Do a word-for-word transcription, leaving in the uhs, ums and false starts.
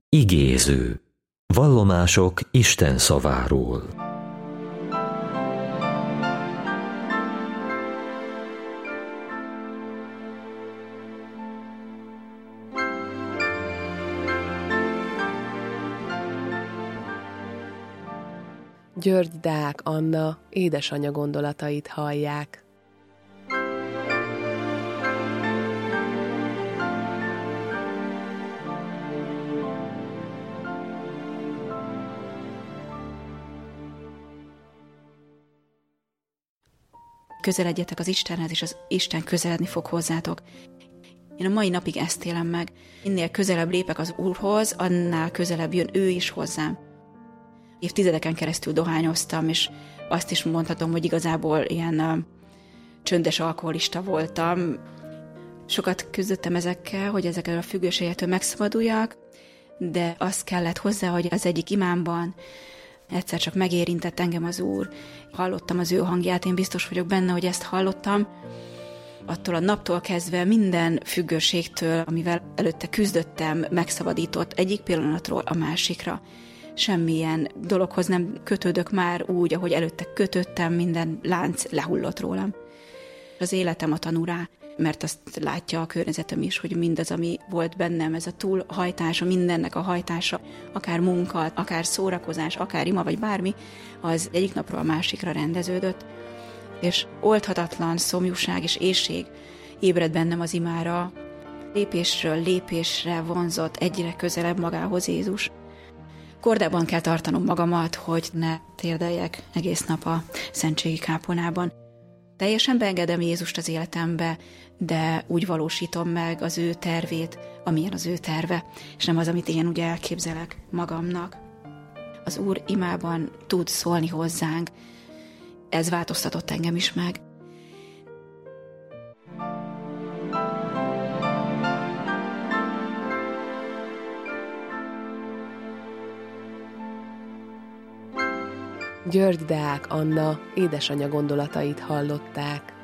Igéző. Vallomások Isten szaváról. György Deák Anna édesanyja gondolatait hallják. Közeledjetek az Istenhez, és az Isten közeledni fog hozzátok. Én a mai napig ezt élem meg. Minél közelebb lépek az Úrhoz, annál közelebb jön ő is hozzám. Évtizedeken keresztül dohányoztam, és azt is mondhatom, hogy igazából ilyen uh, csöndes alkoholista voltam. Sokat küzdöttem ezekkel, hogy ezekkel a függőségektől megszabaduljak, de azt kellett hozzá, hogy az egyik imámban egyszer csak megérintett engem az Úr. Hallottam az ő hangját, én biztos vagyok benne, hogy ezt hallottam. Attól a naptól kezdve minden függőségtől, amivel előtte küzdöttem, megszabadított egyik pillanatról a másikra. Semmilyen dologhoz nem kötődök már úgy, ahogy előtte kötöttem, minden lánc lehullott rólam. Az életem a tanú rá, mert azt látja a környezetem is, hogy mindaz, ami volt bennem, ez a túlhajtása, mindennek a hajtása, akár munka, akár szórakozás, akár ima, vagy bármi, az egyik napról a másikra rendeződött, és oldhatatlan szomjúság és éhség ébred bennem az imára, lépésről lépésre vonzott egyre közelebb magához Jézus. Kordában kell tartanom magamat, hogy ne térdeljek egész nap a szentségi kápolnában. Teljesen beengedem Jézust az életembe, de úgy valósítom meg az ő tervét, amilyen az ő terve, és nem az, amit én ugye elképzelek magamnak. Az Úr imában tud szólni hozzánk. Ez változtatott engem is meg. György Deák Anna édesanyja gondolatait hallották.